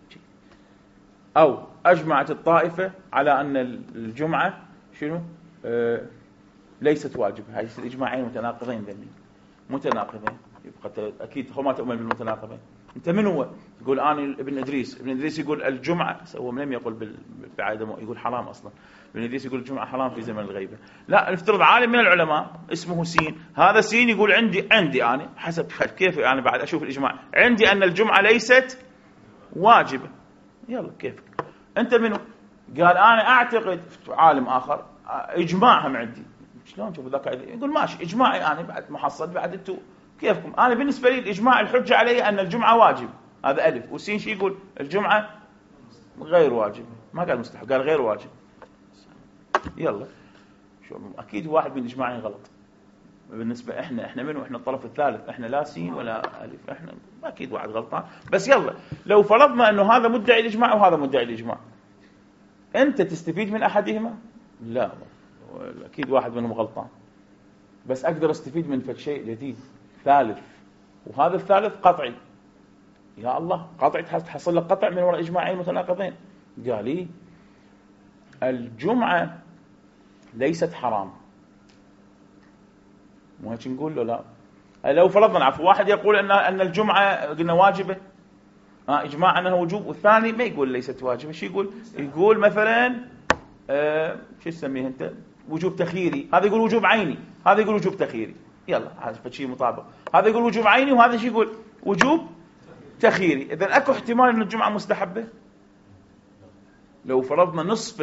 او اجمعت الطائفه على ان الجمعه شنو ليست واجبه. هاي الاجماعين متناقضين يبقى اكيد هو ما تؤمن بالمتناقضين. انت من هو يقول انا ابن ادريس يقول الجمعه، هو من لم يقول بعدم يقول حرام اصلا. ابن ادريس يقول الجمعه حرام في زمن الغيبه. لا نفترض عالم من العلماء اسمه سين، هذا سين يقول عندي انا حسب كيف انا بعد اشوف الاجماع عندي ان الجمعه ليست واجبة. يلا كيفك أنت منو؟ قال أنا أعتقد عالم آخر إجماعهم عندي. شلون شوفوا ذاك يقول ماشي إجماعي أنا بعد محصل بعد أنتوا كيفكم. أنا بالنسبة لي الإجماع الحجة علي أن الجمعة واجب، هذا ألف. وسين شي يقول الجمعة غير واجب، ما قال مستحب قال غير واجب. يلا شو أكيد واحد من إجماعين غلط بالنسبة إحنا منو؟ إحنا الطرف الثالث، إحنا لا سين ولا ألف، إحنا أكيد واحد غلطان. بس يلا لو فرضنا أنه هذا مدعي الإجماع وهذا مدعي الإجماع، أنت تستفيد من أحدهما؟ لا، أكيد واحد منهم غلطان. بس أقدر أستفيد من فد شيء جديد ثالث، وهذا الثالث قطعي. يا الله قطعي تحصل لك قطع من وراء إجماعين متناقضين. قال لي الجمعة ليست حرام، مو هيك نقول له؟ لا. لو فرضنا عفوا واحد يقول أن الجمعة قلنا واجبة، إجماع أنها وجوب، والثاني ما يقول ليست واجبة. شو يقول؟ يقول مثلا شو تسميه أنت؟ وجوب تخييري. هذا يقول وجوب عيني، هذا يقول وجوب تخييري. يلا هذا شيء مطابق. هذا يقول وجوب عيني وهذا شو يقول؟ وجوب تخييري. إذن أكو احتمال أن الجمعة مستحبة. لو فرضنا نصف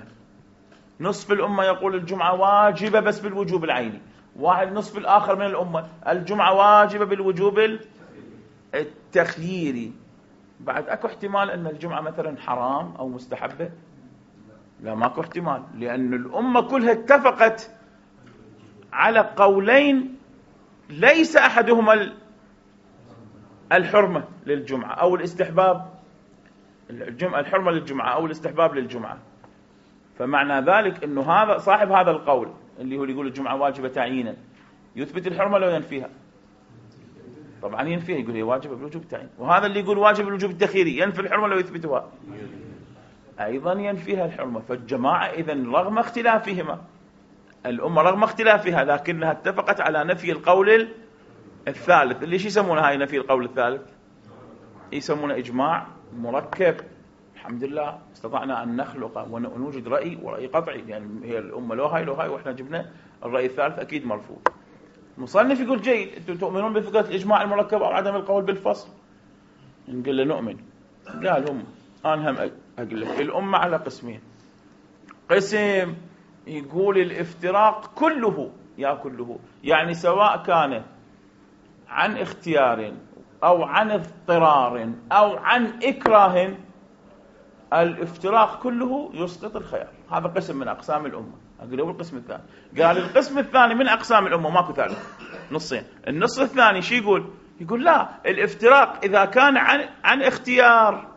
الأمة يقول الجمعة واجبة بس بالوجوب العيني، واحد نصف الآخر من الأمة الجمعة واجبة بالوجوب التخييري، بعد أكو احتمال أن الجمعة مثلا حرام أو مستحبة؟ لا، ماكو احتمال، لأن الأمة كلها اتفقت على قولين ليس أحدهما الحرمة للجمعة أو الاستحباب. الحرمة للجمعة أو الاستحباب للجمعة. فمعنى ذلك أنه هذا صاحب هذا القول اللي هو يقول الجمعة واجبة تعيينا يثبت الحرمة لو ينفيها؟ طبعا ينفيها، يقول هي واجبة بالوجوب التعيين. وهذا اللي يقول واجب بالوجوب التخييري ينفي الحرمة لو يثبتها؟ أيضا ينفيها الحرمة. فالجماعة إذن رغم اختلافهما، الأمة رغم اختلافها لكنها اتفقت على نفي القول الثالث. اللي يسمونه هاي نفي القول الثالث؟ يسمونه إجماع مركب. الحمد لله استطعنا أن نخلق ونوجد رأي ورأي قطعي، يعني هي الأمة لو هاي وإحنا جبنا الرأي الثالث أكيد مرفوض. مصنف يقول جيد، أنتم تؤمنون بفكرة الإجماع المركب أو عدم القول بالفصل؟ نقول له نؤمن. قال هم أنا هم أقول لك الأمة على قسمين. قسم يقول الافتراق كله يعني سواء كان عن اختيار أو عن اضطرار أو عن إكراه، الافتراق كله يسقط الخيار. هذا قسم من أقسام الأمة. أقول له القسم الثاني. قال القسم الثاني من أقسام الأمة ماكو ثالث، نصين. النص الثاني شو يقول لا، الافتراق إذا كان عن اختيار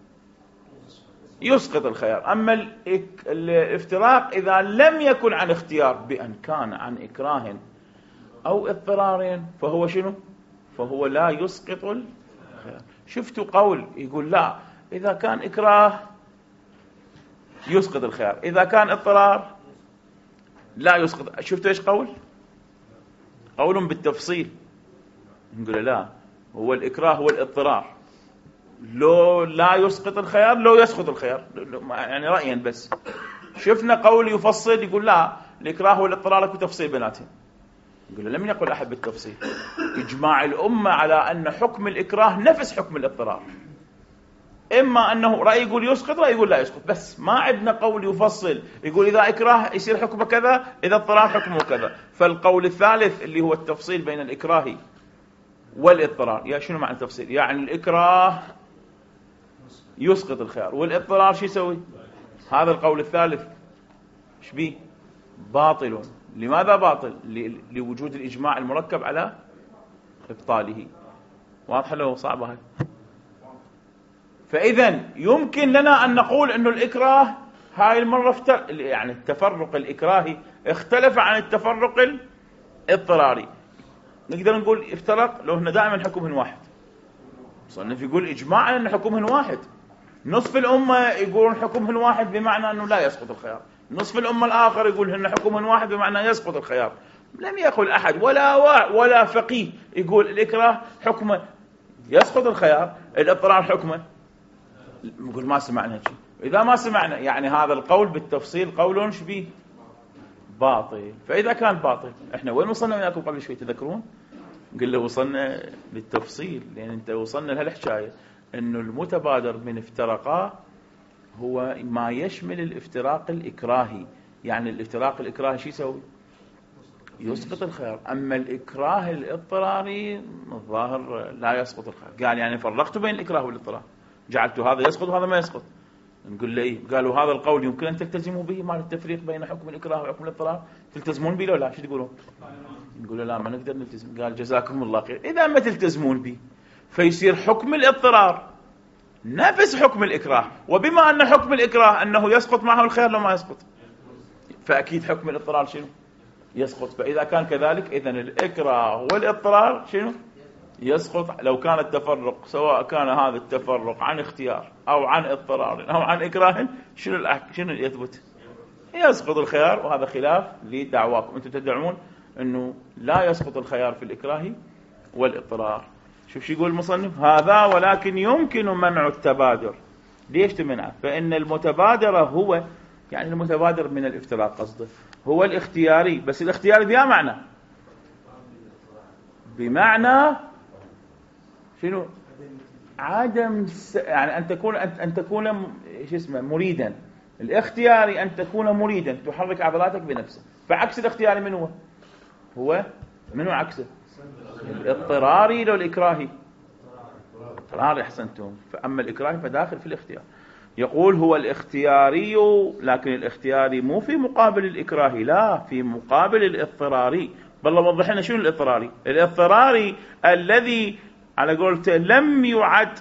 يسقط الخيار، أما الافتراق إذا لم يكن عن اختيار بأن كان عن إكراه أو اضطرار فهو شنو؟ فهو لا يسقط الخيار. شفتوا قول يقول لا، إذا كان إكراه يسقط الخيار، إذا كان اضطرار لا يسقط. شفتوا إيش قول بالتفصيل. نقول لا، هو الإكراه هو الاضطرار لو لا يسقط الخيار لو يسقط الخيار، يعني رأيا بس. شفنا قول يفصل يقول لا، الإكراه والاضطرار لك بتفصيل بيناتهم. نقول لم يقل أحد بالتفصيل. إجماع الأمة على أن حكم الإكراه نفس حكم الاضطرار. إما أنه رأي يقول يسقط، رأي يقول لا يسقط، بس ما عندنا قول يفصل يقول إذا إكراه يصير حكمه كذا، إذا اضطرار حكمه كذا. فالقول الثالث اللي هو التفصيل بين الإكراه والاضطرار. يا شنو معنى التفصيل؟ يعني الإكراه يسقط الخيار والاضطرار شو يسوي؟ هذا القول الثالث شبيه؟ باطل. لماذا باطل؟ لوجود الإجماع المركب على إبطاله. واضح لو صعبة هاي؟ فإذن يمكن لنا أن نقول أنه الإكراه هاي المرة يعني التفرق الإكراهي اختلف عن التفرق الاضطراري. نقدر نقول افترق لو هنا دائما حكمهن واحد. مصنف يقول إجماعا أن حكمهن واحد. نصف الأمة يقولون حكمهن واحد بمعنى أنه لا يسقط الخيار، نصف الأمة الآخر يقول هن حكمهن واحد بمعنى يسقط الخيار. لم يقل أحد ولا فقيه يقول الإكراه حكمه يسقط الخيار، الاضطرار حكمه. نقول ما سمعنا شيء. إذا ما سمعنا يعني هذا القول بالتفصيل قول شبيه باطل. فإذا كان باطل إحنا وين وصلنا وياكم قبل شوي تذكرون؟ قل له وصلنا بالتفصيل، لأن أنت وصلنا لهالحكاية أنه المتبادر من افتراقا هو ما يشمل الافتراق الإكراهي. يعني الافتراق الإكراهي شو يسوي؟ يسقط الخيار. أما الإكراه الاضطراري الظاهر لا يسقط الخيار. قال يعني فرقت بين الإكراه والاضطرار، جعلت هذا يسقط وهذا ما يسقط. نقول له إيه؟ قالوا هذا القول يمكن أن تلتزموا به، مع التفريق بين حكم الإكراه وحكم الاضطرار، تلتزمون به لو لا؟ شو تقولون؟ نقول له لا، ما نقدر نلتزم. قال جزاكم الله خير، إذا ما تلتزمون به فيصير حكم الاضطرار نفس حكم الإكراه، وبما أن حكم الإكراه أنه يسقط معه الخيار لو ما يسقط، فأكيد حكم الاضطرار شنو؟ يسقط. فإذا كان كذلك إذن الإكراه والاضطرار شنو؟ يسقط. لو كان التفرق، سواء كان هذا التفرق عن اختيار أو عن اضطرار أو عن إكراه، شنو يثبت؟ يسقط الخيار. وهذا خلاف لدعواكم. أنتم تدعون أنه لا يسقط الخيار في الإكراه والاضطرار. شوف شو يقول المصنف هذا: ولكن يمكن منع التبادر. ليش تمنعه؟ فإن المتبادر هو، يعني المتبادر من الافتراق قصده، هو الاختياري. بس الاختياري بها معنى، بمعنى شنو؟ عدم يعني أن تكون شو اسمه مريدا. الاختياري أن تكون مريدا، تحرك عضلاتك بنفسك. فعكس الاختياري من هو منو عكسه؟ الاضطراري لو الإكراهي. اضطراري أحسنتم. فأما الإكراهي فداخل في الاختيار. يقول هو الاختياري، لكن الاختياري مو في مقابل الإكراهي، لا، في مقابل الاضطراري. بالله وضح لنا شنو الاضطراري. الاضطراري الذي على قولته لم يعد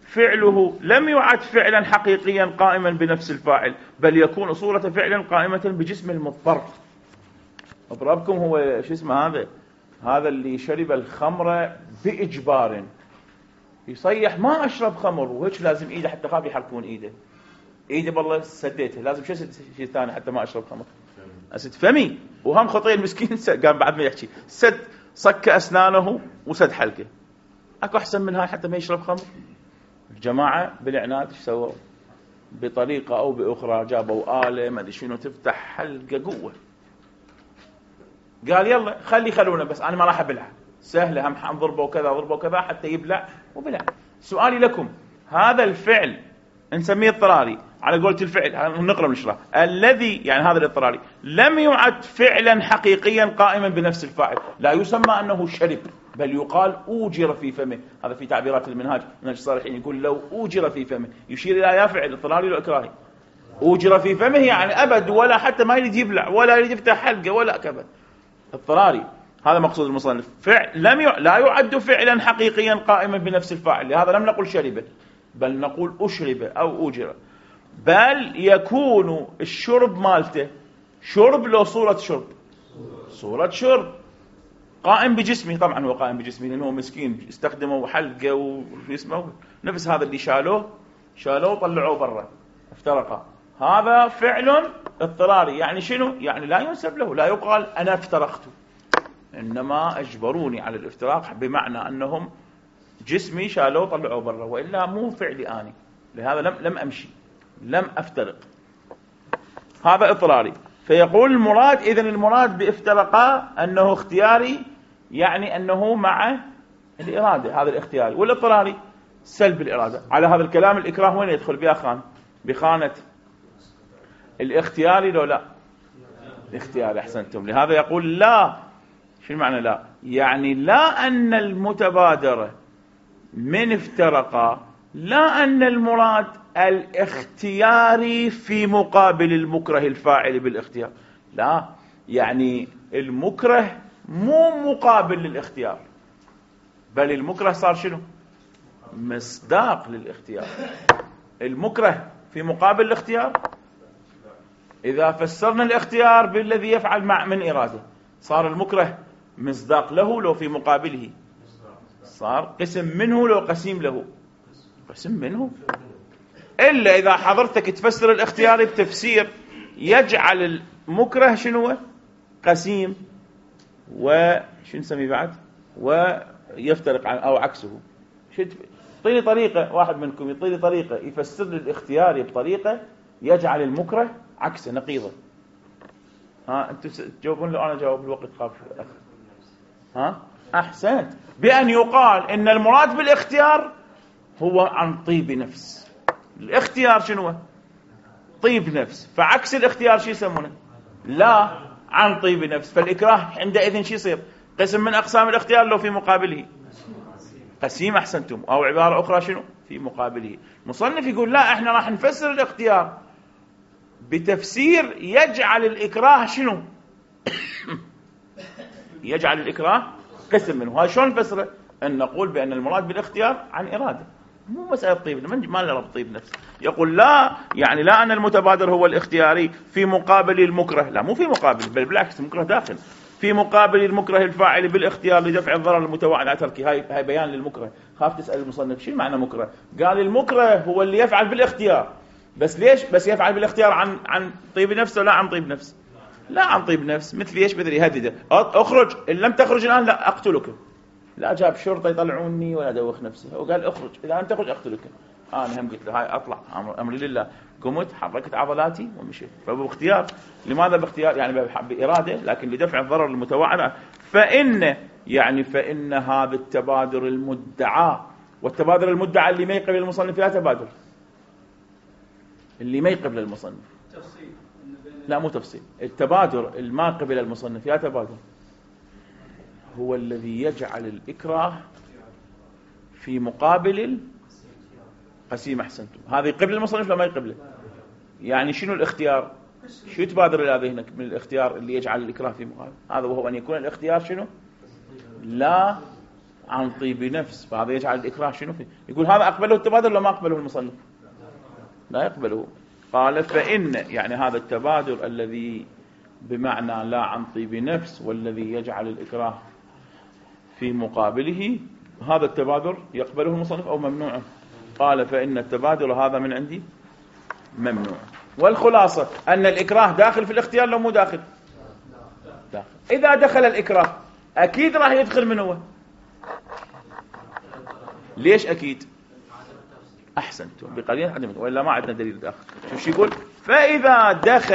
فعلا حقيقيا قائما بنفس الفاعل، بل يكون صورة فعلا قائمة بجسم المضطر. اضربكم هو شو اسمه هذا اللي شرب الخمر بإجبار، يصيح ما أشرب خمر، وهيك لازم إيده حتى خاف يحركون إيده بالله سديته، لازم شيء ثاني حتى ما أشرب خمر، أسد فمي. وهم خطير المسكين قام بعد ما يحكي صك أسنانه وسد حلقه. أكو أحسن من هاي حتى ما يشرب خمر؟ الجماعة بالعناد ايش سووا؟ بطريقة أو بأخرى جابوا آلة ما أدري شنو تفتح حلقة قوة. قال يلا خلونا، بس أنا ما راح أبلع، سهلة، هم نضربه وكذا حتى يبلع وبلع. سؤالي لكم، هذا الفعل نسميه اضطراري على قولة الفعل، نقرأ ونشرح. الذي يعني هذا الاضطراري لم يعد فعلا حقيقيا قائما بنفس الفاعل، لا يسمى أنه شرب، بل يقال أوجر في فمه. هذا في تعبيرات المنهاج من الصالحين، يقول لو أوجر في فمه، يشير إلى يا فعل اضطراري لو إكراهي. أوجر في فمه يعني أبد، ولا حتى ما يريد يبلع ولا يريد يفتح حلقة ولا كذا. اضطراري هذا مقصود المصنف. فعل لا يعد فعلا حقيقيا قائما بنفس الفاعل، لهذا لم نقل شرب بل نقول أشرب أو أوجر. بل يكون الشرب مالته شرب لو صورة شرب قائم بجسمه. طبعا هو قائم بجسمه لأنه مسكين استخدموا حلقة واسمه نفس هذا اللي شالوه طلعوه برا افترقه. هذا فعل اضطراري. يعني شنو؟ يعني لا ينسب له، لا يقال أنا افترقت، إنما أجبروني على الافتراق، بمعنى أنهم جسمي شالوه طلعوه برا، وإلا مو فعلي آني، لهذا لم أمشي، لم أفترق. هذا اضطراري. فيقول المراد، إذن المراد بافترقا أنه اختياري، يعني أنه مع الإرادة، هذا الاختياري. والاضطراري سلب الإرادة. على هذا الكلام الإكراه وين يدخل؟ بها بخانة الاختياري لو لا؟ الاختياري أحسنتم. لهذا يقول لا. شو المعنى لا؟ يعني لا أن المتبادرة من افترقا، لا أن المراد الاختياري في مقابل المكره الفاعل بالاختيار، لا، يعني المكره مو مقابل للاختيار، بل المكره صار شنو؟ مصداق للاختيار. المكره في مقابل الاختيار. إذا فسرنا الاختيار بالذي يفعل من إرادة، صار المكره مصداق له لو في مقابله، صار قسم منه لو قسيم له، قسم منه. إلا إذا حضرتك تفسر الاختياري بتفسير يجعل المكره شنو؟ قسيم، وشو نسميه بعد؟ ويفترق أو عكسه. يعطيني طريقة، واحد منكم يعطيني طريقة يفسر لي الاختياري بطريقة يجعل المكره عكسه نقيضه. أنتم تجاوبون لو أنا جاوب الوقت خاف. أحسنت. بأن يقال إن المراد بالاختيار هو عن طيب نفس. الاختيار شنو؟ طيب نفس. فعكس الاختيار شو يسمونه؟ لا عن طيب نفس. فالإكراه عندئذ شو يصير؟ قسم من أقسام الاختيار لو في مقابله قسيم. أحسنتم. أو عبارة أخرى شنو؟ في مقابله. مصنف يقول لا، احنا راح نفسر الاختيار بتفسير يجعل الإكراه شنو؟ يجعل الإكراه قسم منه. هاي شلون نفسره؟ أن نقول بأن المراد بالاختيار عن إرادة، مو مسألة طيب، ما له ربط طيب نفس. يقول لا، يعني لا أن المتبادر هو الاختياري في مقابل المكره، لا مو في مقابل، بل بالعكس المكره داخل في مقابل المكره الفاعل بالاختيار لدفع الضرر المتوعد على تركه. هاي بيان للمكره. خاف تسأل المصنف شو معنى مكره؟ قال المكره هو اللي يفعل بالاختيار. بس ليش؟ بس يفعل بالاختيار عن طيب نفس ولا عن طيب نفس؟ لا عن طيب نفس. مثل ايش؟ مثل يهدده، اخرج، ان لم تخرج الآن لا أقتلك. لا جاب شرطة يطلعوني ولا دوخ نفسه، وقال اخرج، إذا لم تخرج أقتلك. أنا هم قلت له هاي أطلع، أمري لله. قمت حركت عضلاتي ومشيت. فباختيار. لماذا باختيار؟ يعني بإرادة، لكن لدفع الضرر المتوعد. فإن هذا التبادر المدعى، والتبادر المدعى اللي ما يقبل المصنف لا تبادر، اللي ما يقبل المصنف تفصيل. لا مو تفصيل. التبادر الما قبل المصنف لا تبادر هو الذي يجعل الإكراه في مقابل قسيم. أحسنتم. هذا قبل المصنف لا ما يقبله؟ يعني شنو الاختيار؟ شو تبادر إلى ذهنك من الاختيار اللي يجعل الإكراه في مقابل هذا؟ وهو أن يكون الاختيار شنو؟ لا عن طيب نفس. فهذا يجعل الإكراه شنو فيه؟ يقول هذا أقبله التبادر ولا ما أقبله المصنف؟ لا يقبله. قال فإن يعني هذا التبادر الذي بمعنى لا عن طيب نفس والذي يجعل الإكراه في مقابله، هذا التبادر يقبله المصنف أو ممنوعه؟ قال فإن التبادر هذا من عندي ممنوع. والخلاصة أن الإكراه داخل في الاختيار لو مو داخل؟ داخل. إذا دخل الإكراه أكيد راح يدخل من هو. ليش أكيد؟ أحسنتم. بقليل عدم، وإلا ما عندنا دليل داخل. شو يقول؟ فإذا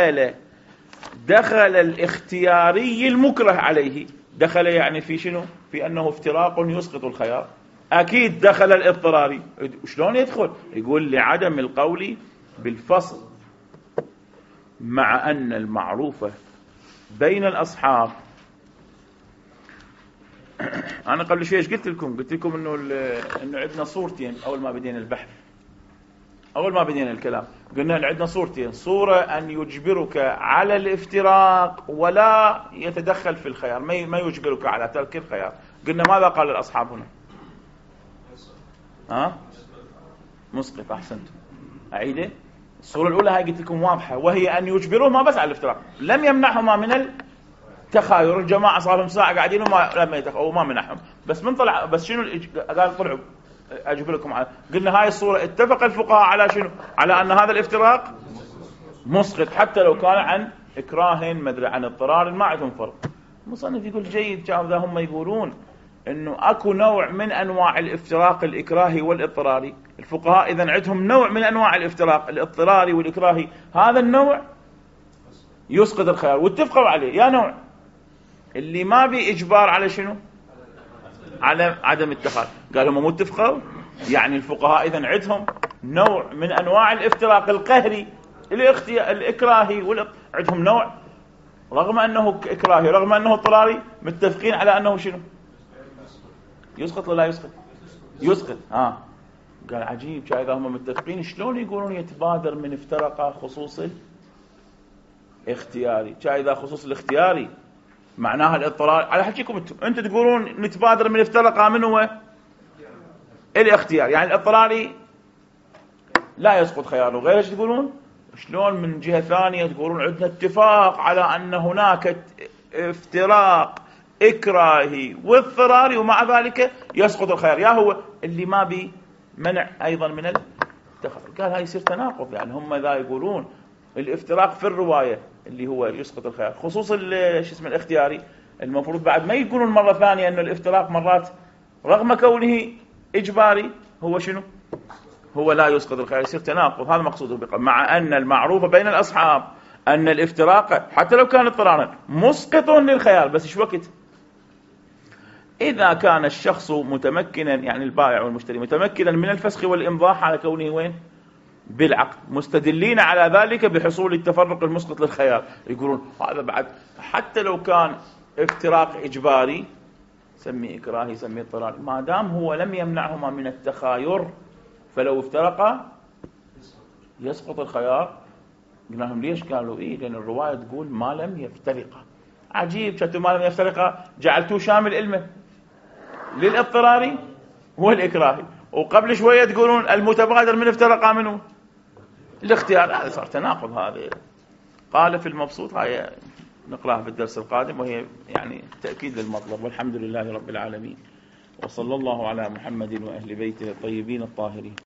دخل الاختياري المكره عليه، دخل يعني في شنو؟ في أنه افتراق يسقط الخيار. أكيد دخل الاضطراري. شلون يدخل؟ يقول لعدم القول بالفصل، مع أن المعروفة بين الأصحاب. أنا قبل شوي قلت لكم إنه عندنا صورتين أول ما بدينا البحث، أول ما بدينا الكلام قلنا عندنا صورتين: صورة أن يجبرك على الافتراق ولا يتدخل في الخيار، ما يجبرك على ترك الخيار. قلنا ماذا قال الأصحاب هنا؟ مسقط. أحسنتم. أعيده. الصورة الأولى هاي قلت لكم واضحة، وهي أن يجبروه ما بس على الافتراق، لم يمنعهما من التخاير. الجماعة صارهم ساعة قاعدين وما منعهم، بس من طلع بس شنو قال؟ طلعوا أجبركم على. قلنا هاي الصورة اتفق الفقهاء على شنو؟ على أن هذا الافتراق مسقط، حتى لو كان عن إكراه مدري عن اضطرار، ما عندهم فرق. المصنف يقول جيد، كانوا هم يقولون إنه أكو نوع من أنواع الافتراق الإكراهي والاضطراري. الفقهاء إذن عندهم نوع من أنواع الافتراق الاضطراري والإكراهي، هذا النوع يسقط الخيار، واتفقوا عليه. يا نوع اللي ما بإجبار على شنو؟ على عدم التخاذ. قالوا هم متفقوا، يعني الفقهاء إذن عندهم نوع من أنواع الافتراق القهري الإكراهي عندهم نوع، رغم أنه إكراهي رغم أنه اضطراري، متفقين على أنه شنو؟ يسقط ولا لا يسقط؟ يسقط. قال عجيب، إذا هم متفقين شلون يقولون يتبادر من افترق خصوص الاختياري؟ إذا خصوص الاختياري معناها الاضطرار. على حكيكم انتم تقولون نتبادر من افترق من هو الاختيار، يعني الاضطراري لا يسقط خياره. غير ايش تقولون؟ شلون من جهة ثانية تقولون عندنا اتفاق على أن هناك افتراق إكراهي واضطراري ومع ذلك يسقط الخيار؟ يا هو اللي ما بي منع أيضا من التخير. قال هاي يصير تناقض. يعني هم ذا يقولون الافتراق في الرواية اللي هو يسقط الخيار، خصوص الاختياري، المفروض بعد ما يقولون مرة ثانية أن الافتراق مرات رغم كونه إجباري هو شنو؟ هو لا يسقط الخيار. يصير تناقض. هذا مقصوده بقى، مع أن المعروف بين الأصحاب أن الافتراق حتى لو كان اضطرارا مسقط للخيار. بس إيش وقت؟ إذا كان الشخص متمكنا، يعني البائع والمشتري متمكنا من الفسخ والإمضاء على كونه وين؟ بالعقد، مستدلين على ذلك بحصول التفرق المسقط للخيار. يقولون هذا بعد حتى لو كان افتراق إجباري، سميه إكراهي سميه اضطراري، ما دام هو لم يمنعهما من التخاير، فلو افترقا يسقط الخيار. قلنا لهم ليش؟ قالوا إيه، لأن الرواية تقول ما لم يفترقا. عجيب، شتوا ما لم يفترقا جعلتوه شامل علمه للاضطراري والإكراهي، وقبل شوية تقولون المتبادر من افترقا منه الاختيار. هذا صار تناقض. هذا قال في المبسوط، هاي نقراها في الدرس القادم، وهي يعني تأكيد للمطلب. والحمد لله رب العالمين، وصلى الله على محمد وأهل بيته الطيبين الطاهرين.